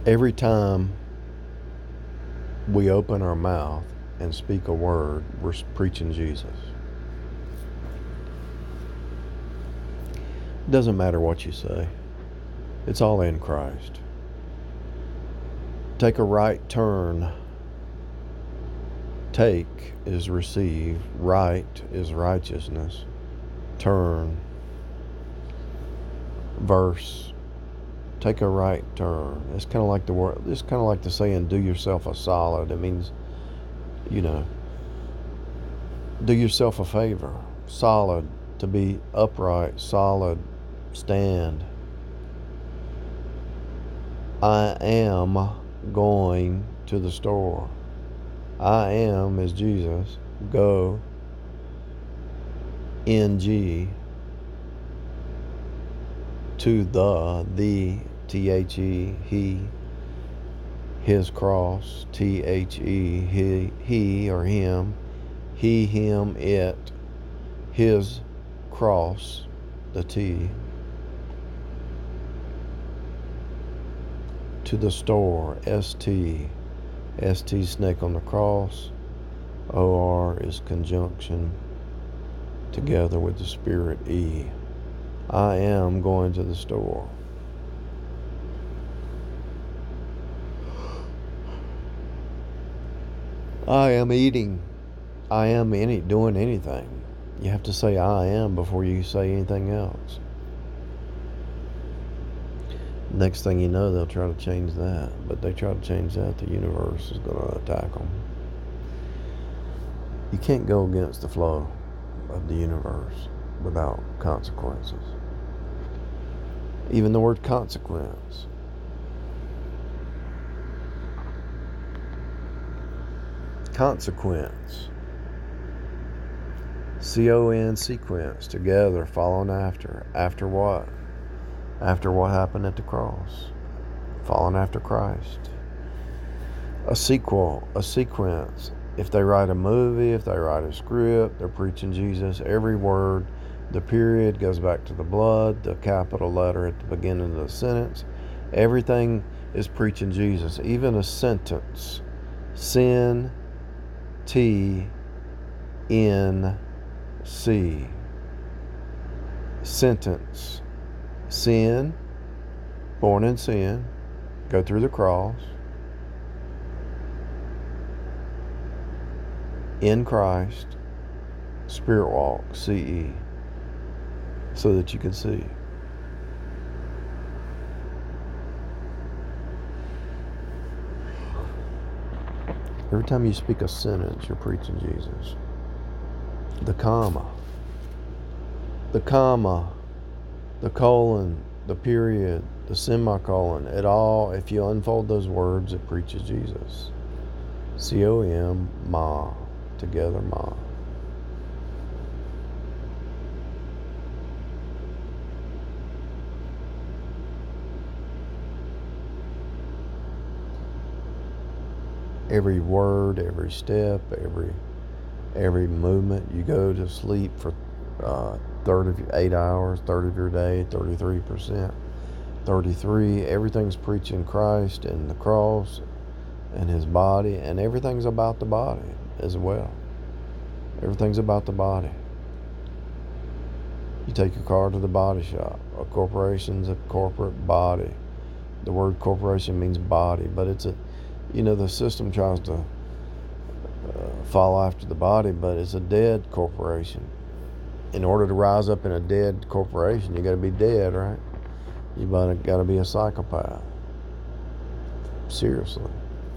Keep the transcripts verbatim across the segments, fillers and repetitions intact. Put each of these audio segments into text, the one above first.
Every time we open our mouth and speak a word, we're preaching Jesus. It doesn't matter what you say. It's all in Christ. Take a right turn. Take is receive. Right is righteousness. Turn. Verse. Take a right turn. It's kind of like the word. It's kind of like the saying, "Do yourself a solid." It means, you know, do yourself a favor. Solid, to be upright. Solid, stand. I am going to the store. I am is Jesus. Go. N G. To the, the, T H E, he, his cross, T H E, he, he or him, he, him, it, his cross, the T, to the store, S T, S T, snake on the cross, O R is conjunction, together with the spirit, E. I am going to the store. I am eating. I am any doing anything. You have to say I am before you say anything else. Next thing you know, they'll try to change that. But they try to change that, the universe is going to attack them. You can't go against the flow of the universe without consequences. Even the word consequence. Consequence. C O N, sequence, together, following after. After what? After what happened at the cross. Following after Christ. A sequel, a sequence. If they write a movie, if they write a script, they're preaching Jesus. Every word, the period goes back to the blood, the capital letter at the beginning of the sentence. Everything is preaching Jesus. Even a sentence. Sin, T, N, C. Sentence. Sin, born in sin, go through the cross. In Christ, spirit walk, C E, so that you can see. Every time you speak a sentence, you're preaching Jesus. The comma, the comma, the colon, the period, the semicolon, it all, if you unfold those words, it preaches Jesus. C O M, ma, together, ma. Every word, every step, every every movement. You go to sleep for uh, third of your, eight hours, third of your day, thirty-three percent, thirty-three. Everything's preaching Christ and the cross and His body, and everything's about the body as well. Everything's about the body. You take your car to the body shop. A corporation's a corporate body. The word corporation means body, but it's a You know, the system tries to uh, follow after the body, but it's a dead corporation. In order to rise up in a dead corporation, you got to be dead, right? You got to be a psychopath. Seriously.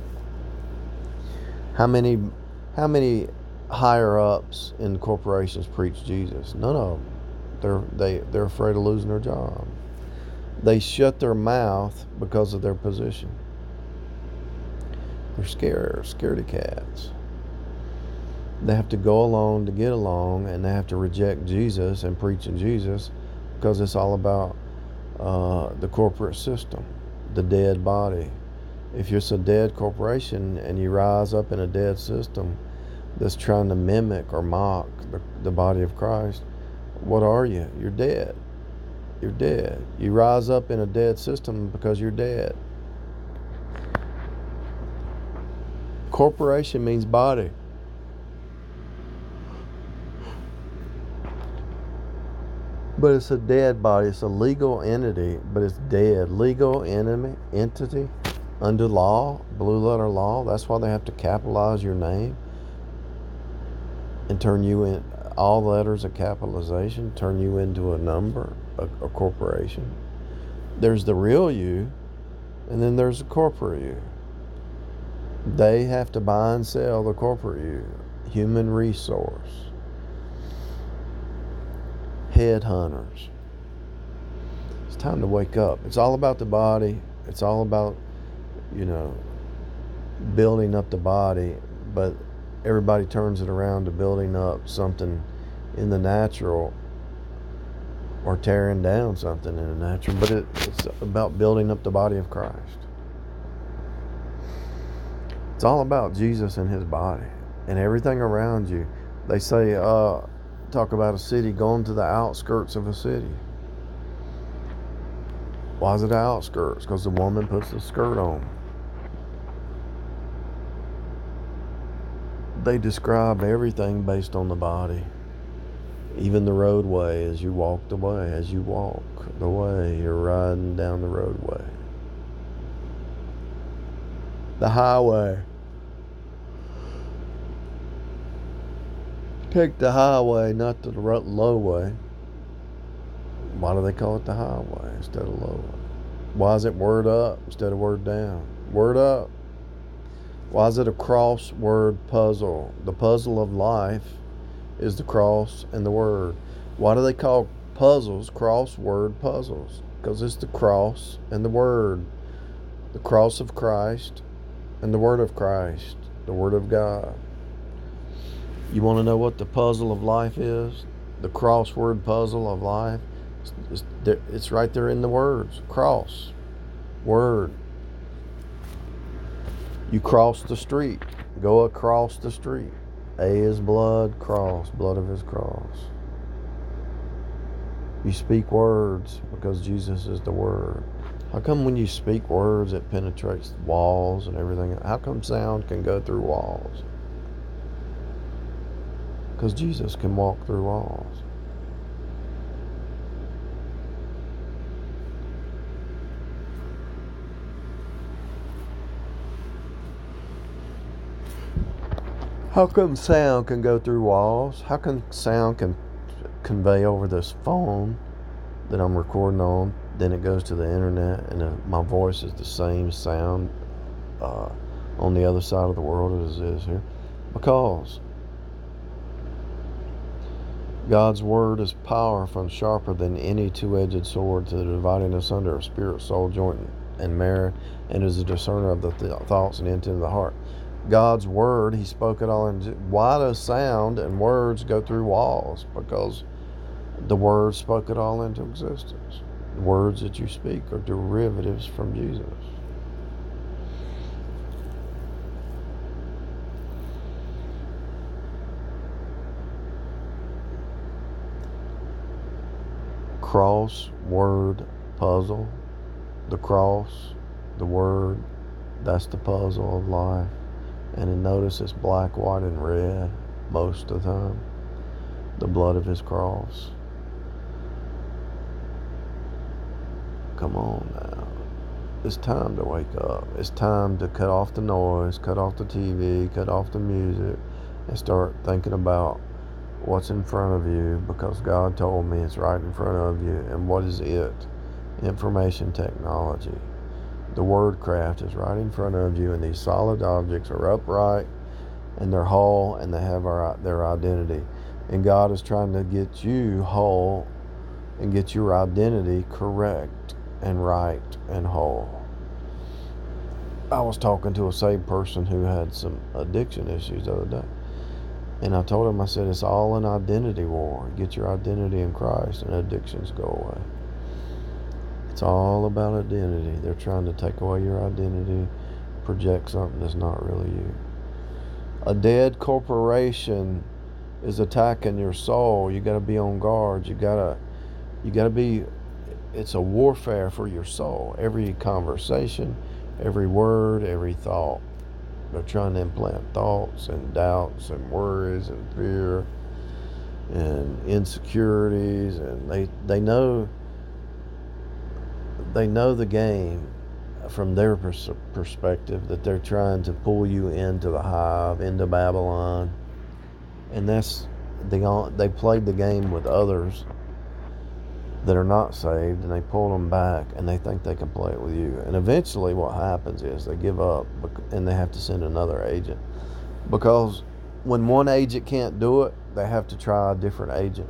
How many, how many higher ups in corporations preach Jesus? None of them. They're they they're afraid of losing their job. They shut their mouth because of their position. They're scared, scaredy cats. They have to go along to get along, and they have to reject Jesus and preaching Jesus because it's all about uh, the corporate system, the dead body. If you're a dead corporation and you rise up in a dead system that's trying to mimic or mock the, the body of Christ, what are you? You're dead. You're dead. You rise up in a dead system because you're dead. Corporation means body. But it's a dead body. It's a legal entity, but it's dead. Legal enemy, entity under law, blue letter law. That's why they have to capitalize your name and turn you in, all letters of capitalization, turn you into a number, a, a corporation. There's the real you, and then there's the corporate you. They have to buy and sell the corporate you. Human resource. Headhunters. It's time to wake up. It's all about the body. It's all about, you know, building up the body, but everybody turns it around to building up something in the natural or tearing down something in the natural. But it, it's about building up the body of Christ. It's all about Jesus and his body and everything around you. They say, uh, talk about a city going to the outskirts of a city. Why is it the outskirts? Because the woman puts the skirt on. They describe everything based on the body. Even the roadway, as you walk the way, as you walk the way, you're riding down the roadway. The highway. Pick the highway, not the low way. Why do they call it the highway instead of low way? Why is it word up instead of word down? Word up. Why is it a crossword puzzle? The puzzle of life is the cross and the word. Why do they call puzzles crossword puzzles? Because it's the cross and the word. The cross of Christ and the word of Christ, the word of God. You want to know what the puzzle of life is? The crossword puzzle of life? It's, it's right there in the words. Cross. Word. You cross the street. Go across the street. A is blood, cross, blood of his cross. You speak words because Jesus is the word. How come when you speak words it penetrates walls and everything? How come sound can go through walls? Because Jesus can walk through walls. How come sound can go through walls? How come sound can convey over this phone that I'm recording on, then it goes to the internet, and uh, my voice is the same sound uh, on the other side of the world as it is here? Because God's word is powerful and sharper than any two-edged sword, to the dividing asunder of spirit, soul, joint, and marrow, and is a discerner of the th- thoughts and intent of the heart. God's word, he spoke it all. In, why does sound and words go through walls? Because the word spoke it all into existence. The words that you speak are derivatives from Jesus. Cross word puzzle. The cross, the word, that's the puzzle of life. And then notice it's black, white, and red most of the time. The blood of his cross. Come on now. It's time to wake up. It's time to cut off the noise, cut off the T V, cut off the music, and start thinking about what's in front of you, because God told me it's right in front of you. And what is it? Information technology. The word craft is right in front of you, and these solid objects are upright and they're whole, and they have our, their identity. And God is trying to get you whole and get your identity correct and right and whole. I was talking to a saved person who had some addiction issues the other day. And I told him, I said, it's all an identity war. Get your identity in Christ and addictions go away. It's all about identity. They're trying to take away your identity, project something that's not really you. A dead corporation is attacking your soul. You got to be on guard. You got to, you got to be. It's a warfare for your soul. Every conversation, every word, every thought. They're trying to implant thoughts and doubts and worries and fear and insecurities, and they they know they know the game from their pers- perspective, that they're trying to pull you into the hive, into Babylon, and that's the they played the game with others that are not saved, and they pull them back, and they think they can play it with you. And eventually what happens is they give up, and they have to send another agent, because when one agent can't do it, they have to try a different agent.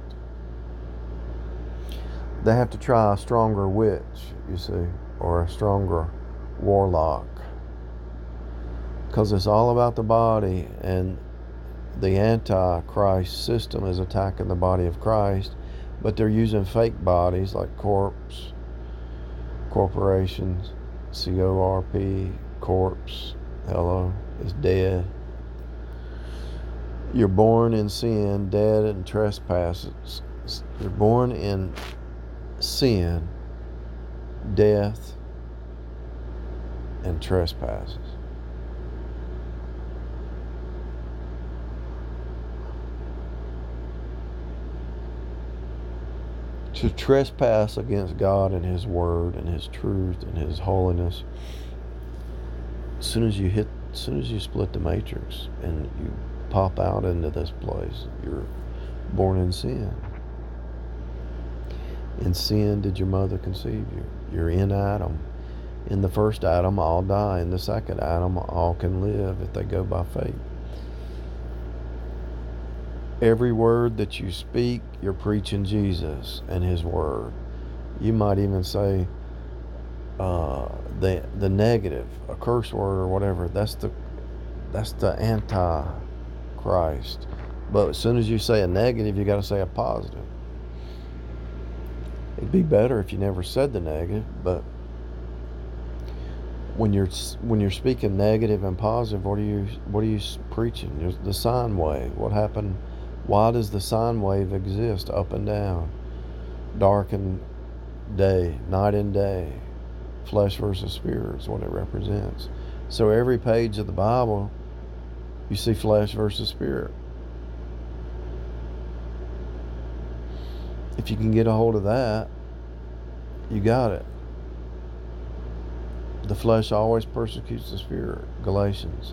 They have to try a stronger witch, you see, or a stronger warlock, because it's all about the body, and the Antichrist system is attacking the body of Christ, but they're using fake bodies like corpse, corporations, C O R P, corpse, hello, is dead. You're born in sin, dead in trespasses. You're born in sin, death, and trespasses. To trespass against God and His Word and His truth and His holiness, as soon as you hit, as soon as you split the matrix and you pop out into this place, you're born in sin. In sin did your mother conceive you. You're in Adam. In the first Adam, all die. In the second Adam, all can live if they go by faith. Every word that you speak, you're preaching Jesus and His Word. You might even say uh, the the negative, a curse word or whatever. That's the that's the Antichrist. But as soon as you say a negative, you got to say a positive. It'd be better if you never said the negative, but when you're when you're speaking negative and positive, what are you what are you preaching? There's the sine wave. What happened? Why does the sine wave exist? Up and down, dark and day, night and day, flesh versus spirit is what it represents. So every page of the Bible, you see flesh versus spirit. If you can get a hold of that, you got it. The flesh always persecutes the spirit. Galatians.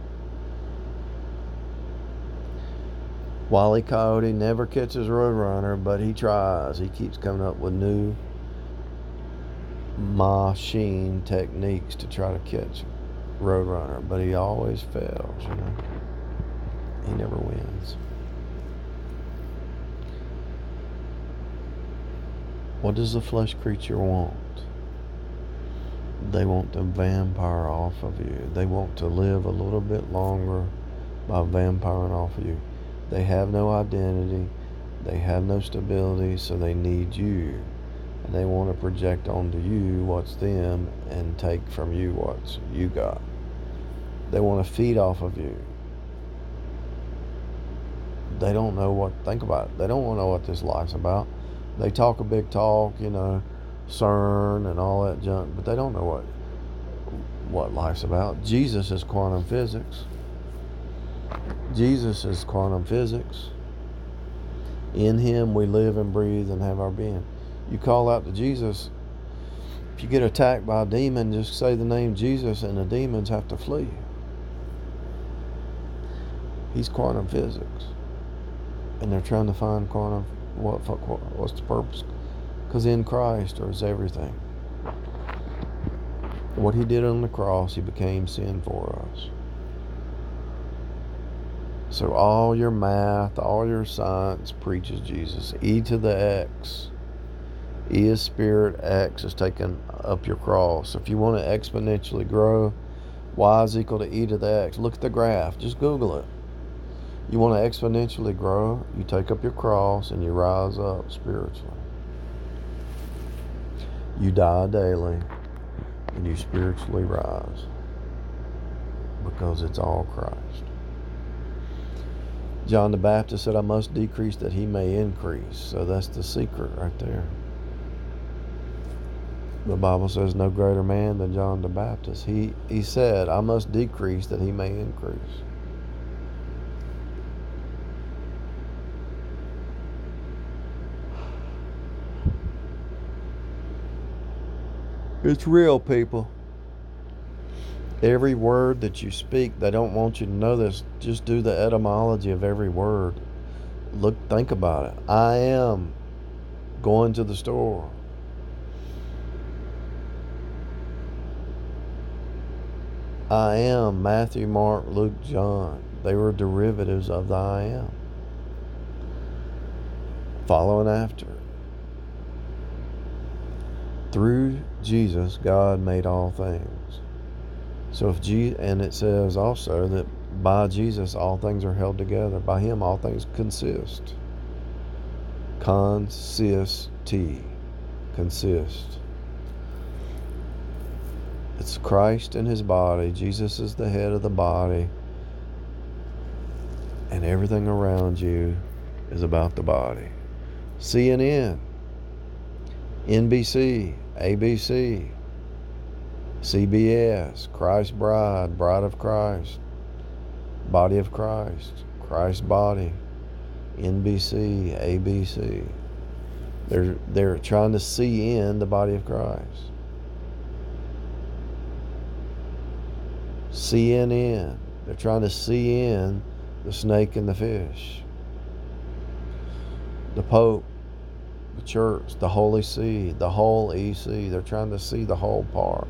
Wile E. Coyote never catches Roadrunner, but he tries. He keeps coming up with new machine techniques to try to catch Roadrunner, but he always fails, you know. He never wins. What does the flesh creature want? They want the vampire off of you. They want to live a little bit longer by vampiring off of you. They have no identity. They have no stability, so they need you. And they want to project onto you what's them and take from you what's you got. They want to feed off of you. They don't know what, think about it. They don't want to know what this life's about. They talk a big talk, you know, CERN and all that junk, but they don't know what what life's about. Jesus is quantum physics. Jesus is quantum physics. In Him we live and breathe and have our being. You call out to Jesus. If you get attacked by a demon, just say the name Jesus and the demons have to flee. He's quantum physics. And they're trying to find quantum, what, what's the purpose? Because in Christ there's everything. What He did on the cross, He became sin for us. So all your math, all your science preaches Jesus. E to the X. E is spirit, X is taking up your cross. If you want to exponentially grow, Y is equal to E to the X. Look at the graph. Just Google it. You want to exponentially grow, you take up your cross and you rise up spiritually. You die daily and you spiritually rise, because it's all Christ. John the Baptist said, I must decrease that He may increase. So that's the secret right there. The Bible says no greater man than John the Baptist. He, he said, I must decrease that he may increase. It's real, people. Every word that you speak, they don't want you to know this. Just do the etymology of every word. Look, think about it. I am going to the store. I am Matthew, Mark, Luke, John. They were derivatives of the I am. Following after. Through Jesus, God made all things. So if Je- and it says also that by Jesus all things are held together. By Him all things consist. Consist. Consist. It's Christ and His body. Jesus is the head of the body. And everything around you is about the body. C N N, N B C, A B C, C B S, Christ's bride, bride of Christ, body of Christ, Christ's body, N B C, A B C. They're, they're trying to see in the body of Christ. C N N, they're trying to see in the snake and the fish. The Pope, the church, the Holy See, the whole E C, they're trying to see the whole part.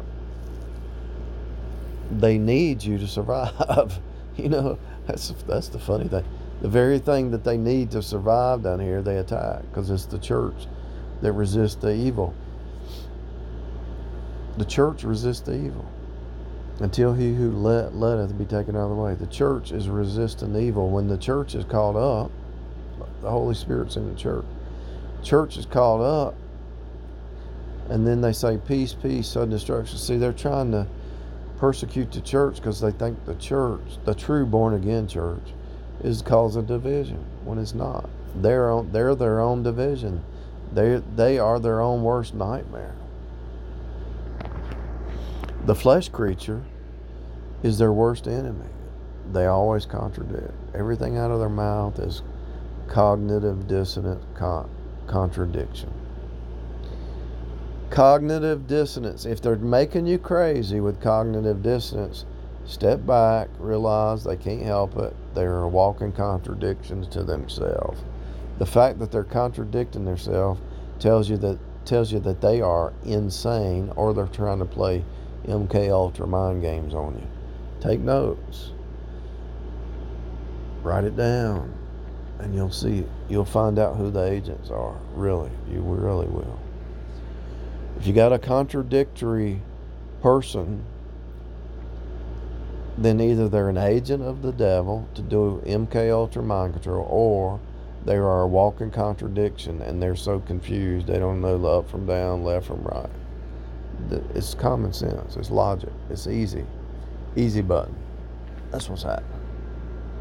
They need you to survive. You know, that's that's the funny thing. The very thing that they need to survive down here, they attack, because it's the church that resists the evil. The church resists the evil until he who let letteth be taken out of the way. The church is resisting evil. When the church is called up, the Holy Spirit's in the church. Church is called up, and then they say peace, peace, sudden destruction. See, they're trying to persecute the church because they think the church, the true born again church, is causing division when it's not. They're on, they're their own division. They they are their own worst nightmare. The flesh creature is their worst enemy. They always contradict. Everything out of their mouth is cognitive dissonant con- contradiction. Cognitive dissonance. If they're making you crazy with cognitive dissonance, step back, realize they can't help it. They're walking contradictions to themselves. The fact that they're contradicting themselves tells you that tells you that they are insane, or they're trying to play M K Ultra mind games on you. Take notes. Write it down, and you'll see. You'll find out who the agents are. Really, you really will. If you got a contradictory person, then either they're an agent of the devil to do M K Ultra mind control, or they are a walking contradiction and they're so confused they don't know up from down, left from right. It's common sense. It's logic. It's easy. Easy button. That's what's happening.